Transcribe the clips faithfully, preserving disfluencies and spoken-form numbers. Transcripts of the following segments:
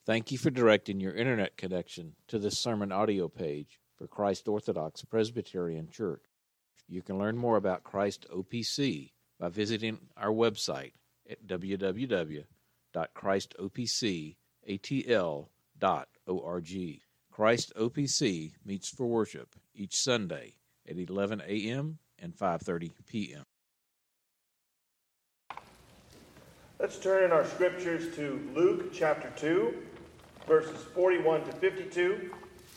Thank you for directing your internet connection to this sermon audio page for Christ Orthodox Presbyterian Church. You can learn more about Christ O P C by visiting our website at w w w dot christ o p c a t l dot org. Christ O P C meets for worship each Sunday at eleven a.m. and five thirty p.m. Let's turn in our scriptures to Luke chapter two, verses forty-one to fifty-two.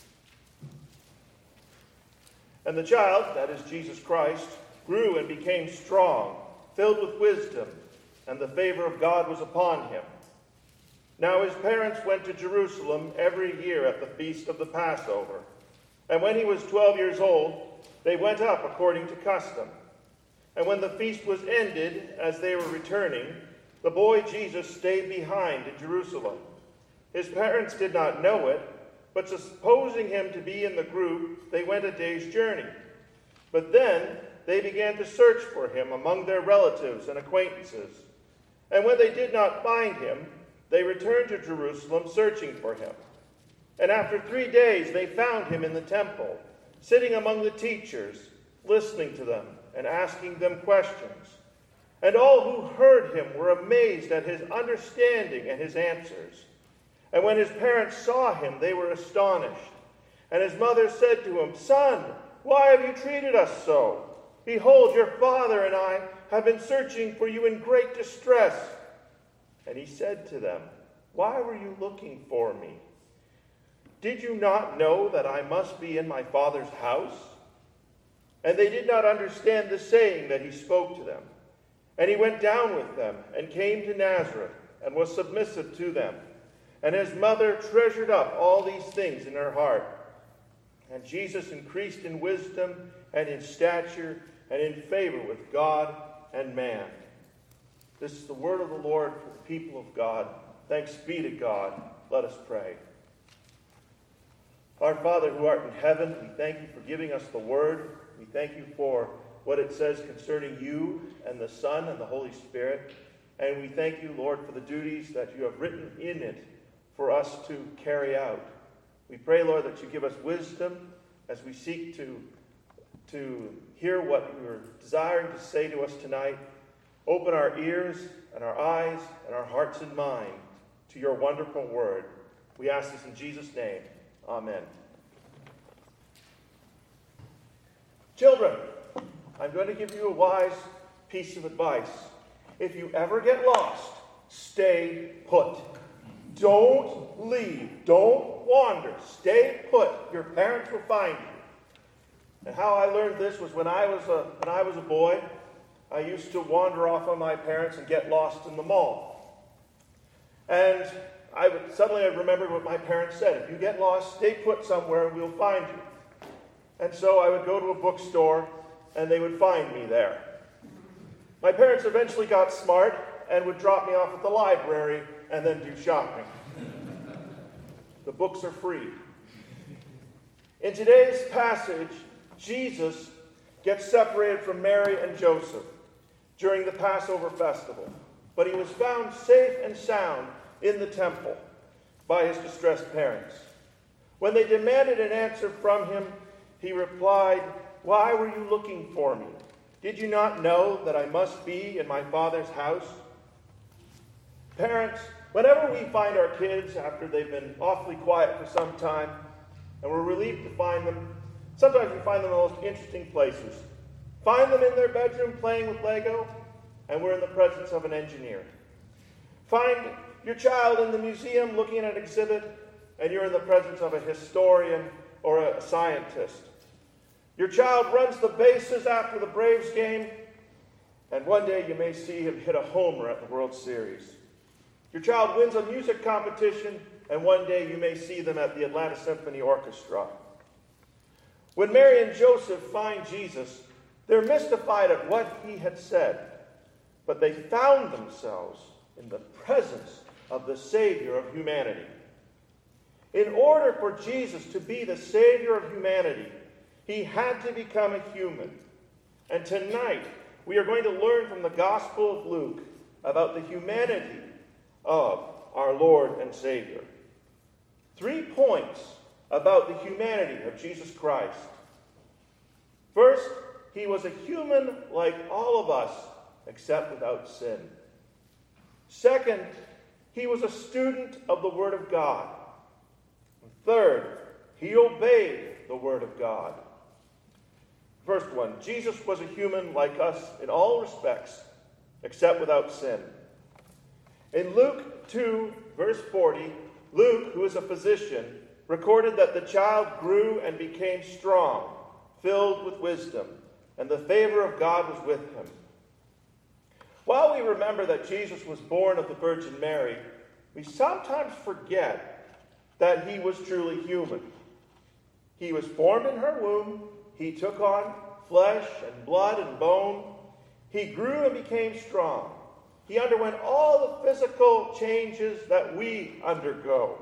And the child, that is Jesus Christ, grew and became strong, filled with wisdom, and the favor of God was upon him. Now his parents went to Jerusalem every year at the feast of the Passover. And when he was twelve years old, they went up according to custom. And when the feast was ended, as they were returning, the boy Jesus stayed behind in Jerusalem. His parents did not know it, but supposing him to be in the group, they went a day's journey. But then they began to search for him among their relatives and acquaintances. And when they did not find him, they returned to Jerusalem searching for him. And after three days they found him in the temple, sitting among the teachers, listening to them and asking them questions. And all who heard him were amazed at his understanding and his answers. And when his parents saw him, they were astonished. And his mother said to him, "Son, why have you treated us so? Behold, your father and I have been searching for you in great distress." And he said to them, "Why were you looking for me? Did you not know that I must be in my Father's house?" And they did not understand the saying that he spoke to them. And he went down with them and came to Nazareth and was submissive to them. And his mother treasured up all these things in her heart. And Jesus increased in wisdom and in stature and in favor with God and man. This is the word of the Lord for the people of God. Thanks be to God. Let us pray. Our Father who art in heaven, we thank you for giving us the word. We thank you for what it says concerning you and the Son and the Holy Spirit. And we thank you, Lord, for the duties that you have written in it for us to carry out. We pray, Lord, that you give us wisdom as we seek to, to hear what you are desiring to say to us tonight. Open our ears and our eyes and our hearts and mind to your wonderful word. We ask this in Jesus' name. Amen. Children, I'm going to give you a wise piece of advice. If you ever get lost, stay put. Don't leave. Don't wander. Stay put. Your parents will find you. And how I learned this was when I was a, when I was a boy, I used to wander off on my parents and get lost in the mall. And I would, suddenly I remembered what my parents said. If you get lost, stay put somewhere and we'll find you. And so I would go to a bookstore and they would find me there. My parents eventually got smart and would drop me off at the library and then do shopping. The books are free. In today's passage, Jesus gets separated from Mary and Joseph during the Passover festival, but he was found safe and sound in the temple by his distressed parents. When they demanded an answer from him, he replied, "Why were you looking for me? Did you not know that I must be in my Father's house?" Parents, whenever we find our kids after they've been awfully quiet for some time, and we're relieved to find them, sometimes we find them in the most interesting places. Find them in their bedroom playing with Lego, and we're in the presence of an engineer. Find your child in the museum looking at an exhibit, and you're in the presence of a historian or a scientist. Your child runs the bases after the Braves game, and one day you may see him hit a homer at the World Series. Your child wins a music competition, and one day you may see them at the Atlanta Symphony Orchestra. When Mary and Joseph find Jesus, they're mystified at what he had said, but they found themselves in the presence of the Savior of humanity. In order for Jesus to be the Savior of humanity, he had to become a human. And tonight, we are going to learn from the Gospel of Luke about the humanity of our Lord and Savior. three points about the humanity of Jesus Christ. First, he was a human like all of us, except without sin. Second, he was a student of the Word of God. Third, he obeyed the Word of God. First one, Jesus was a human like us in all respects, except without sin. In Luke two, verse forty, Luke, who is a physician, recorded that the child grew and became strong, filled with wisdom, and the favor of God was with him. While we remember that Jesus was born of the Virgin Mary, we sometimes forget that he was truly human. He was formed in her womb. He took on flesh and blood and bone. He grew and became strong. He underwent all the physical changes that we undergo.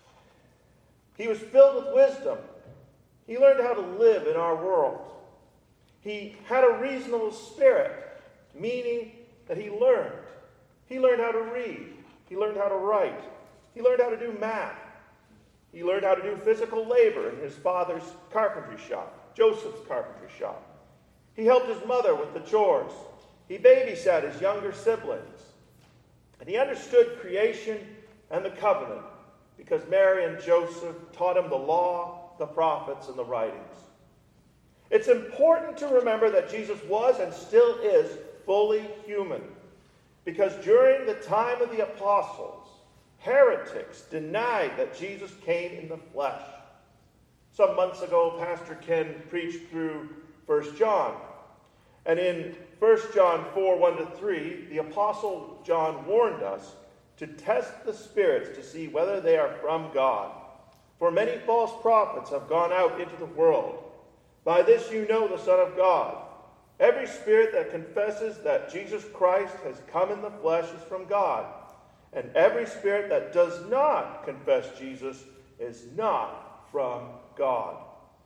He was filled with wisdom. He learned how to live in our world. He had a reasonable spirit, meaning that he learned. He learned how to read. He learned how to write. He learned how to do math. He learned how to do physical labor in his father's carpentry shop, Joseph's carpentry shop. He helped his mother with the chores. He babysat his younger siblings. And he understood creation and the covenant because Mary and Joseph taught him the law, the prophets, and the writings. It's important to remember that Jesus was and still is fully human because during the time of the apostles, heretics denied that Jesus came in the flesh. Some months ago, Pastor Ken preached through First John. And in First John four, one to three, the Apostle John warned us to test the spirits to see whether they are from God. For many false prophets have gone out into the world. By this you know the Son of God. Every spirit that confesses that Jesus Christ has come in the flesh is from God. And every spirit that does not confess Jesus is not from God.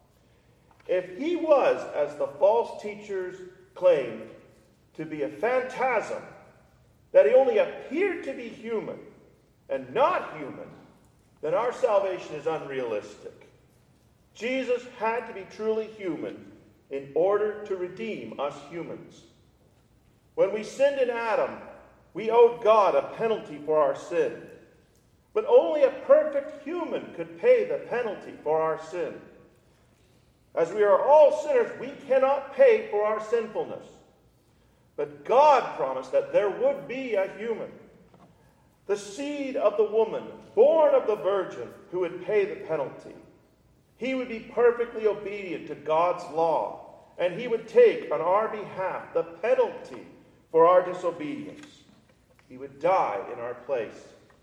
If he was, as the false teachers claimed, to be a phantasm, that he only appeared to be human and not human, then our salvation is unrealistic. Jesus had to be truly human in order to redeem us humans. When we sinned in Adam, we owed God a penalty for our sin. But only a perfect human could pay the penalty for our sin. As we are all sinners, we cannot pay for our sinfulness. But God promised that there would be a human, the seed of the woman, born of the virgin, who would pay the penalty. He would be perfectly obedient to God's law, and he would take on our behalf the penalty for our disobedience. He would die in our place.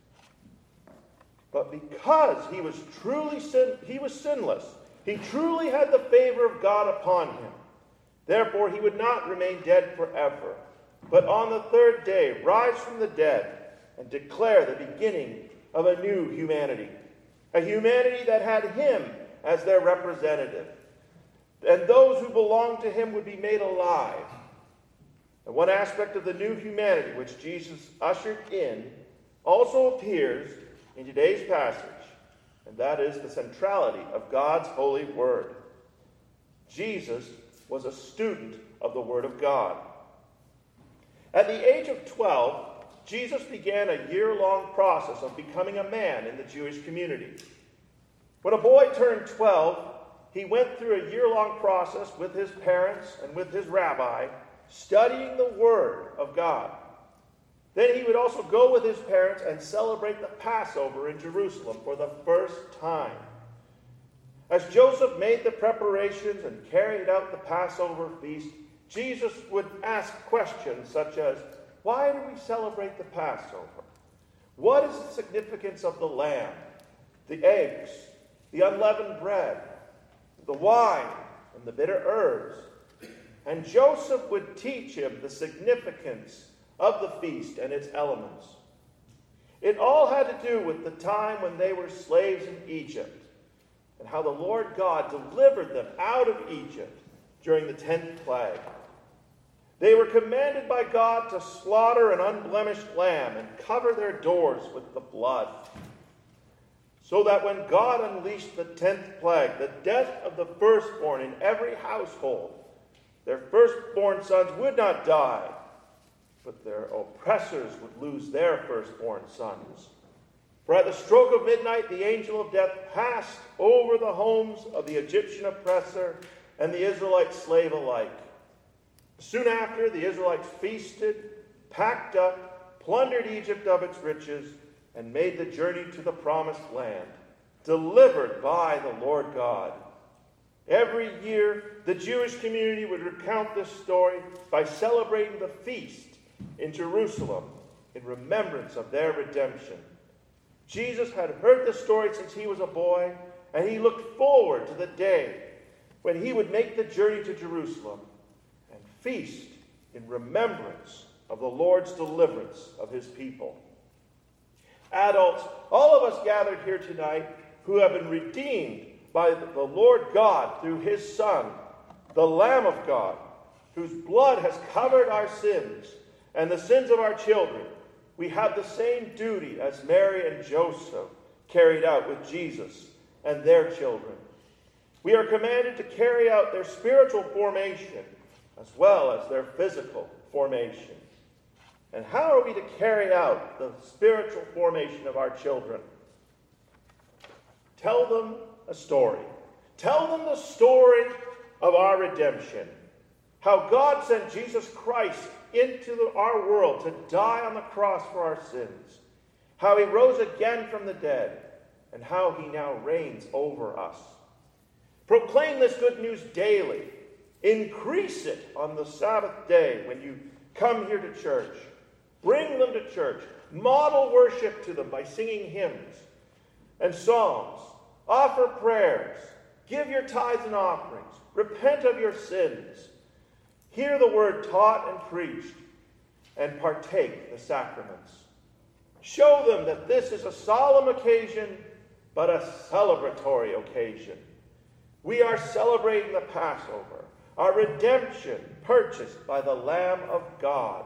But because he was truly sin, he was sinless, he truly had the favor of God upon him. Therefore, he would not remain dead forever, but on the third day rise from the dead and declare the beginning of a new humanity, a humanity that had him as their representative. And those who belonged to him would be made alive. And one aspect of the new humanity which Jesus ushered in also appears in today's passage, and that is the centrality of God's holy word. Jesus was a student of the Word of God. At the age of twelve, Jesus began a year-long process of becoming a man in the Jewish community. When a boy turned twelve, he went through a year-long process with his parents and with his rabbi, studying the Word of God. Then he would also go with his parents and celebrate the Passover in Jerusalem for the first time. As Joseph made the preparations and carried out the Passover feast, Jesus would ask questions such as, why do we celebrate the Passover? What is the significance of the lamb, the eggs, the unleavened bread, the wine, and the bitter herbs? And Joseph would teach him the significance of the feast and its elements. It all had to do with the time when they were slaves in Egypt, and how the Lord God delivered them out of Egypt during the tenth plague. They were commanded by God to slaughter an unblemished lamb and cover their doors with the blood. so that when God unleashed the tenth plague, the death of the firstborn in every household, their firstborn sons would not die, but their oppressors would lose their firstborn sons. For at the stroke of midnight, the angel of death passed over the homes of the Egyptian oppressor and the Israelite slave alike. Soon after, the Israelites feasted, packed up, plundered Egypt of its riches, and made the journey to the promised land, delivered by the Lord God. Every year, the Jewish community would recount this story by celebrating the feast in Jerusalem in remembrance of their redemption. Jesus had heard the story since he was a boy, and he looked forward to the day when he would make the journey to Jerusalem and feast in remembrance of the Lord's deliverance of his people. Adults, all of us gathered here tonight who have been redeemed by the Lord God through his Son, the Lamb of God, whose blood has covered our sins and the sins of our children, we have the same duty as Mary and Joseph carried out with Jesus and their children. We are commanded to carry out their spiritual formation as well as their physical formation. And how are we to carry out the spiritual formation of our children? Tell them a story. Tell them the story of our redemption. How God sent Jesus Christ into the, our world to die on the cross for our sins. How he rose again from the dead. And how he now reigns over us. Proclaim this good news daily. Increase it on the Sabbath day when you come here to church. Bring them to church. Model worship to them by singing hymns and songs. Offer prayers. Give your tithes and offerings. Repent of your sins. Hear the word taught and preached. And partake the sacraments. Show them that this is a solemn occasion, but a celebratory occasion. We are celebrating the Passover, our redemption purchased by the Lamb of God.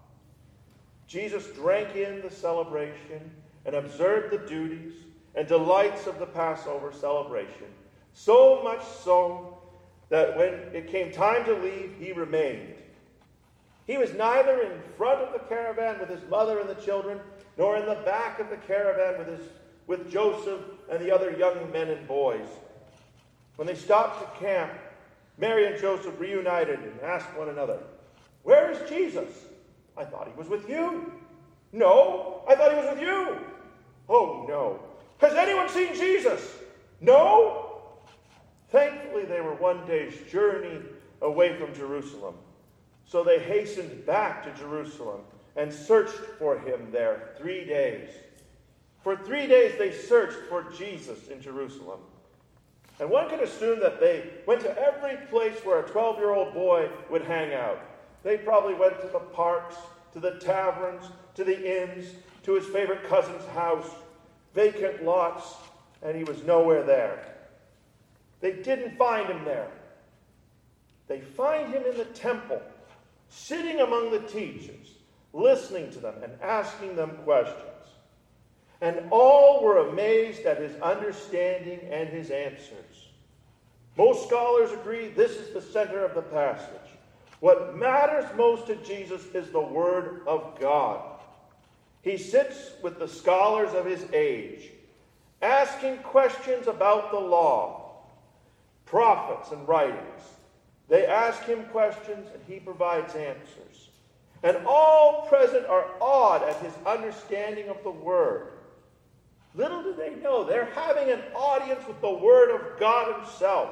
Jesus drank in the celebration and observed the duties and delights of the Passover celebration, so much so that when it came time to leave, he remained. He was neither in front of the caravan with his mother and the children, nor in the back of the caravan with, his, with Joseph and the other young men and boys. When they stopped to camp, Mary and Joseph reunited and asked one another, "Where is Jesus? I thought he was with you." "No, I thought he was with you." "Oh, no. Has anyone seen Jesus?" "No." Thankfully, they were one day's journey away from Jerusalem. So they hastened back to Jerusalem and searched for him there three days. For three days they searched for Jesus in Jerusalem. And one could assume that they went to every place where a twelve-year-old boy would hang out. They probably went to the parks, to the taverns, to the inns, to his favorite cousin's house, vacant lots, and he was nowhere there. They didn't find him there. They find him in the temple, sitting among the teachers, listening to them and asking them questions. And all were amazed at his understanding and his answers. Most scholars agree this is the center of the passage. What matters most to Jesus is the Word of God. He sits with the scholars of his age, asking questions about the law, prophets, and writings. They ask him questions, and he provides answers. And all present are awed at his understanding of the Word. Little do they know, they're having an audience with the Word of God himself.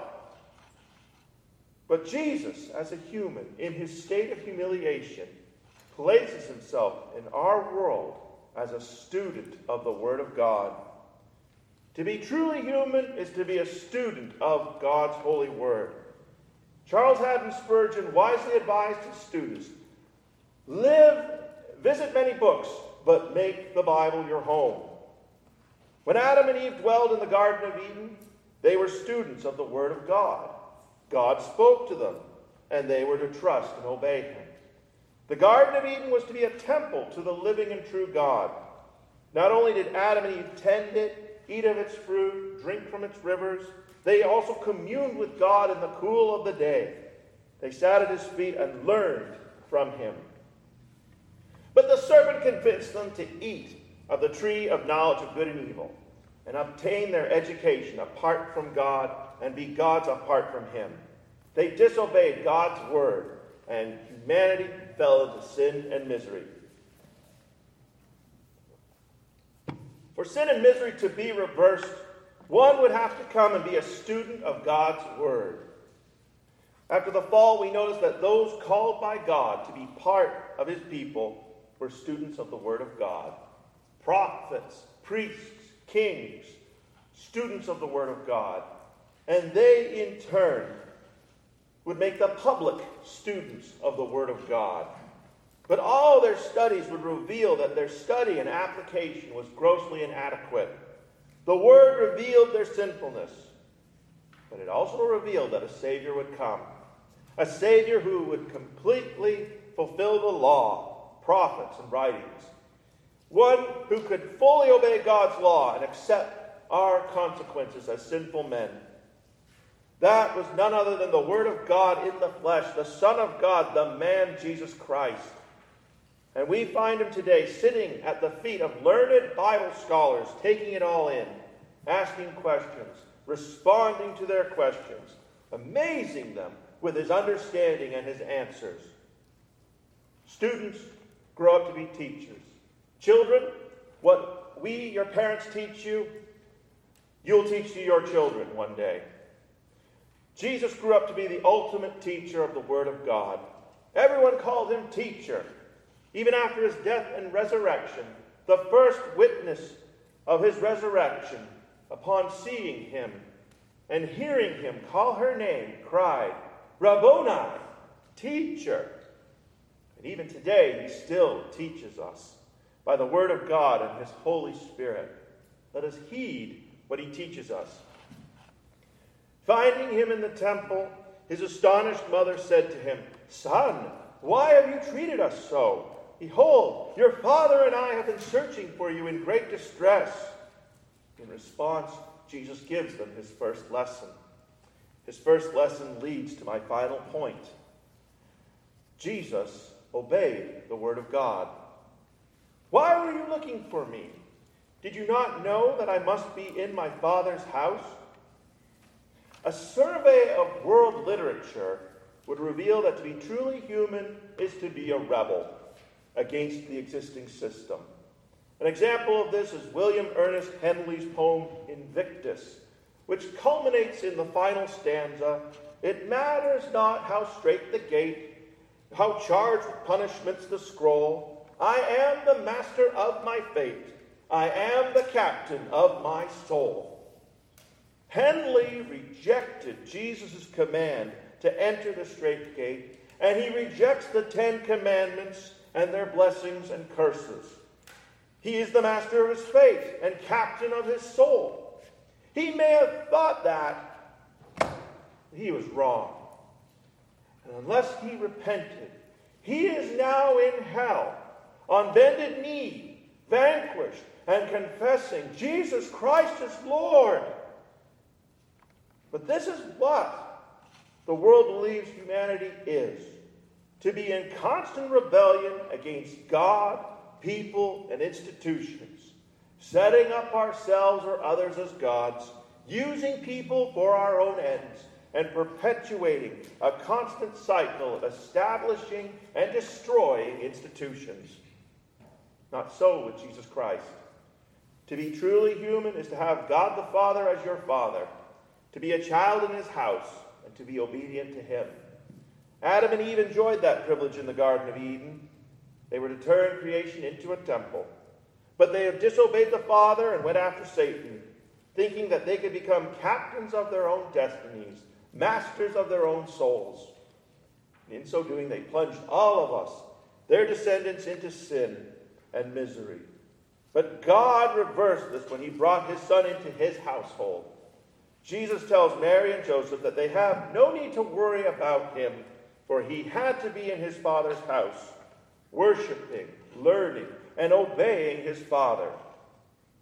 But Jesus, as a human, in his state of humiliation, places himself in our world as a student of the Word of God. To be truly human is to be a student of God's holy Word. Charles Haddon Spurgeon wisely advised his students, live, visit many books, but make the Bible your home. When Adam and Eve dwelled in the Garden of Eden, they were students of the Word of God. God spoke to them, and they were to trust and obey him. The Garden of Eden was to be a temple to the living and true God. Not only did Adam and Eve tend it, eat of its fruit, drink from its rivers. They also communed with God in the cool of the day. They sat at his feet and learned from him. But the serpent convinced them to eat of the tree of knowledge of good and evil, and obtain their education apart from God, and be gods apart from him. They disobeyed God's word, and humanity fell into sin and misery. For sin and misery to be reversed, one would have to come and be a student of God's word. After the fall, we notice that those called by God to be part of his people were students of the word of God. Prophets, priests, kings, students of the word of God. And they, in turn, would make the public students of the word of God. But all their studies would reveal that their study and application was grossly inadequate. The word revealed their sinfulness, but it also revealed that a Savior would come. A Savior who would completely fulfill the law, prophets, and writings. One who could fully obey God's law and accept our consequences as sinful men. That was none other than the Word of God in the flesh, the Son of God, the man Jesus Christ. And we find him today sitting at the feet of learned Bible scholars, taking it all in, asking questions, responding to their questions, amazing them with his understanding and his answers. Students grow up to be teachers. Children, what we, your parents, teach you, you'll teach to your children one day. Jesus grew up to be the ultimate teacher of the Word of God. Everyone called him teacher. Even after his death and resurrection, the first witness of his resurrection, upon seeing him and hearing him call her name, cried, Rabboni, teacher. And even today, he still teaches us by the Word of God and his Holy Spirit. Let us heed what he teaches us. Finding him in the temple, his astonished mother said to him, Son, why have you treated us so? Behold, your father and I have been searching for you in great distress. In response, Jesus gives them his first lesson. His first lesson leads to my final point. Jesus obeyed the word of God. Why were you looking for me? Did you not know that I must be in my Father's house? A survey of world literature would reveal that to be truly human is to be a rebel against the existing system. An example of this is William Ernest Henley's poem Invictus, which culminates in the final stanza, It matters not how strait the gate, how charged with punishments the scroll, I am the master of my fate, I am the captain of my soul. Henley rejected Jesus' command to enter the strait gate, and he rejects the Ten Commandments and their blessings and curses. He is the master of his fate and captain of his soul. He may have thought that, but he was wrong. And unless he repented, he is now in hell, on bended knee, vanquished, and confessing Jesus Christ is Lord. But this is what the world believes humanity is. To be in constant rebellion against God, people, and institutions. Setting up ourselves or others as gods. Using people for our own ends. And perpetuating a constant cycle of establishing and destroying institutions. Not so with Jesus Christ. To be truly human is to have God the Father as your Father. To be a child in his house and to be obedient to him. Adam and Eve enjoyed that privilege in the Garden of Eden. They were to turn creation into a temple. But they have disobeyed the Father and went after Satan, thinking that they could become captains of their own destinies, masters of their own souls. In so doing, they plunged all of us, their descendants, into sin and misery. But God reversed this when he brought his Son into his household. Jesus tells Mary and Joseph that they have no need to worry about him, for he had to be in his Father's house, worshiping, learning, and obeying his Father.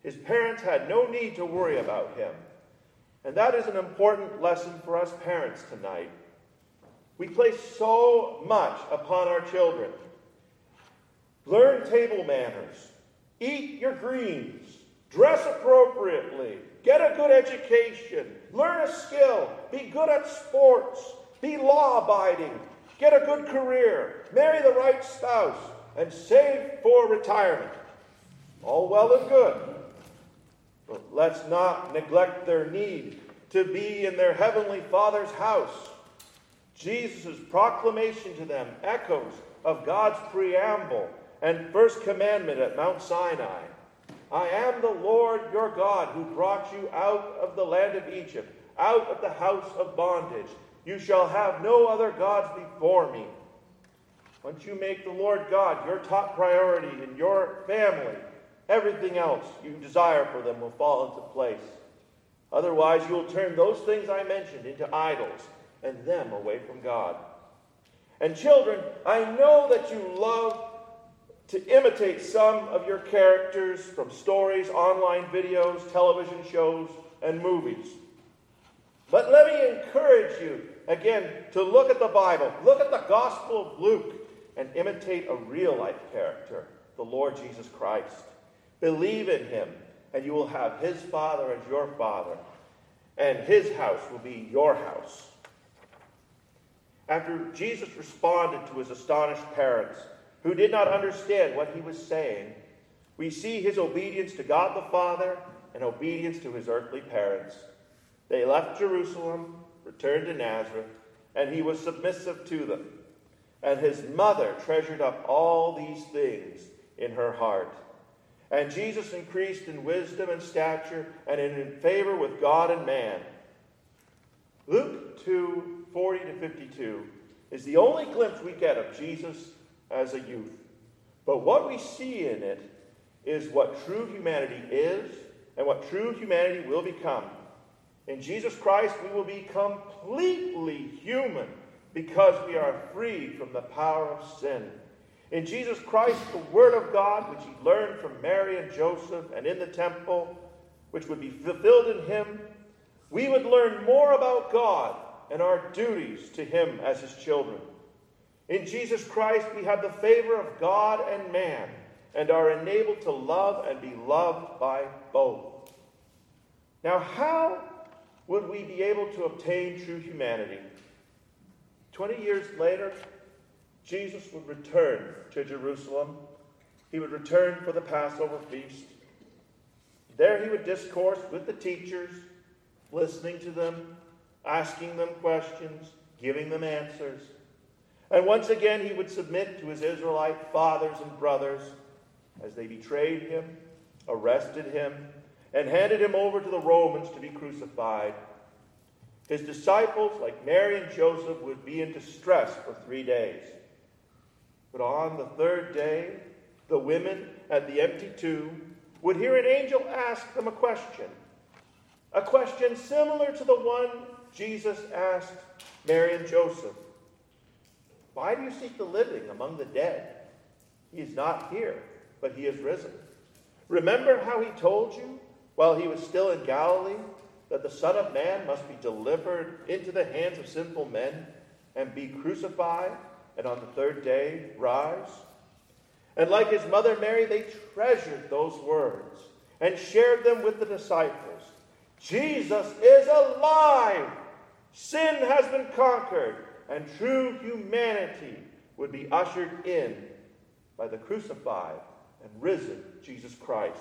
His parents had no need to worry about him. And that is an important lesson for us parents tonight. We place so much upon our children. Learn table manners. Eat your greens. Dress appropriately. Get a good education. Learn a skill. Be good at sports. Be law-abiding. Get a good career. Marry the right spouse. And save for retirement. All well and good. But let's not neglect their need to be in their heavenly Father's house. Jesus' proclamation to them echoes of God's preamble and first commandment at Mount Sinai. I am the Lord your God who brought you out of the land of Egypt, out of the house of bondage. You shall have no other gods before me. Once you make the Lord God your top priority in your family, everything else you desire for them will fall into place. Otherwise, you will turn those things I mentioned into idols and them away from God. And children, I know that you love to imitate some of your characters from stories, online videos, television shows, and movies. But let me encourage you, again, to look at the Bible, look at the Gospel of Luke, and imitate a real-life character, the Lord Jesus Christ. Believe in him, and you will have his Father as your Father, and his house will be your house. After Jesus responded to his astonished parents, who did not understand what he was saying, we see his obedience to God the Father and obedience to his earthly parents. They left Jerusalem, returned to Nazareth, and he was submissive to them. And his mother treasured up all these things in her heart. And Jesus increased in wisdom and stature and in favor with God and man. Luke two, forty to fifty-two is the only glimpse we get of Jesus as a youth. But what we see in it is what true humanity is and what true humanity will become. In Jesus Christ, we will be completely human because we are freed from the power of sin. In Jesus Christ, the Word of God, which he learned from Mary and Joseph and in the temple, which would be fulfilled in him, we would learn more about God and our duties to him as his children. In Jesus Christ, we have the favor of God and man and are enabled to love and be loved by both. Now, how would we be able to obtain true humanity? Twenty years later, Jesus would return to Jerusalem. He would return for the Passover feast. There he would discourse with the teachers, listening to them, asking them questions, giving them answers. And once again he would submit to his Israelite fathers and brothers as they betrayed him, arrested him, and handed him over to the Romans to be crucified. His disciples, like Mary and Joseph, would be in distress for three days. But on the third day, the women at the empty tomb would hear an angel ask them a question. A question similar to the one Jesus asked Mary and Joseph. Why do you seek the living among the dead? He is not here, but he is risen. Remember how he told you while he was still in Galilee that the Son of Man must be delivered into the hands of sinful men and be crucified and on the third day rise? And like his mother Mary, they treasured those words and shared them with the disciples. Jesus is alive! Sin has been conquered, and true humanity would be ushered in by the crucified and risen Jesus Christ.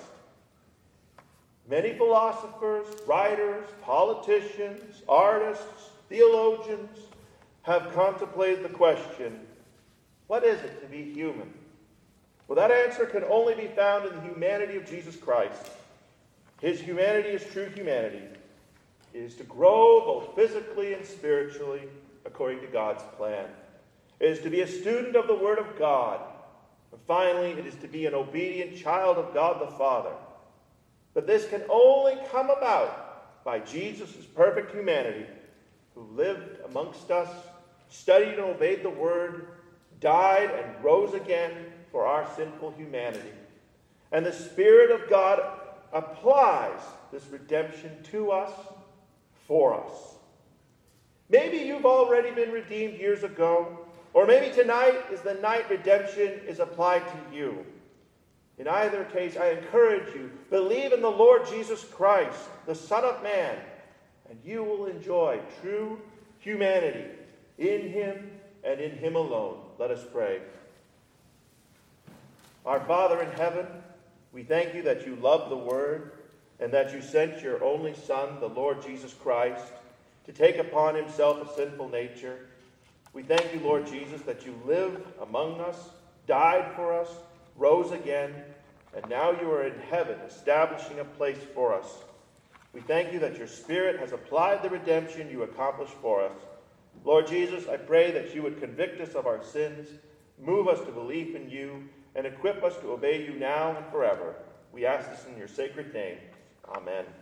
Many philosophers, writers, politicians, artists, theologians have contemplated the question, what is it to be human? Well, that answer can only be found in the humanity of Jesus Christ. His humanity is true humanity. It is to grow both physically and spiritually according to God's plan. It is to be a student of the Word of God. And finally, it is to be an obedient child of God the Father. But this can only come about by Jesus' perfect humanity, who lived amongst us, studied and obeyed the Word, died and rose again for our sinful humanity. And the Spirit of God applies this redemption to us, for us. Maybe you've already been redeemed years ago, or maybe tonight is the night redemption is applied to you. In either case, I encourage you, believe in the Lord Jesus Christ, the Son of Man, and you will enjoy true humanity in him and in him alone. Let us pray. Our Father in heaven, we thank you that you love the Word and that you sent your only Son, the Lord Jesus Christ, to take upon himself a sinful nature. We thank you, Lord Jesus, that you lived among us, died for us, rose again, and now you are in heaven establishing a place for us. We thank you that your Spirit has applied the redemption you accomplished for us. Lord Jesus, I pray that you would convict us of our sins, move us to belief in you, and equip us to obey you now and forever. We ask this in your sacred name. Amen.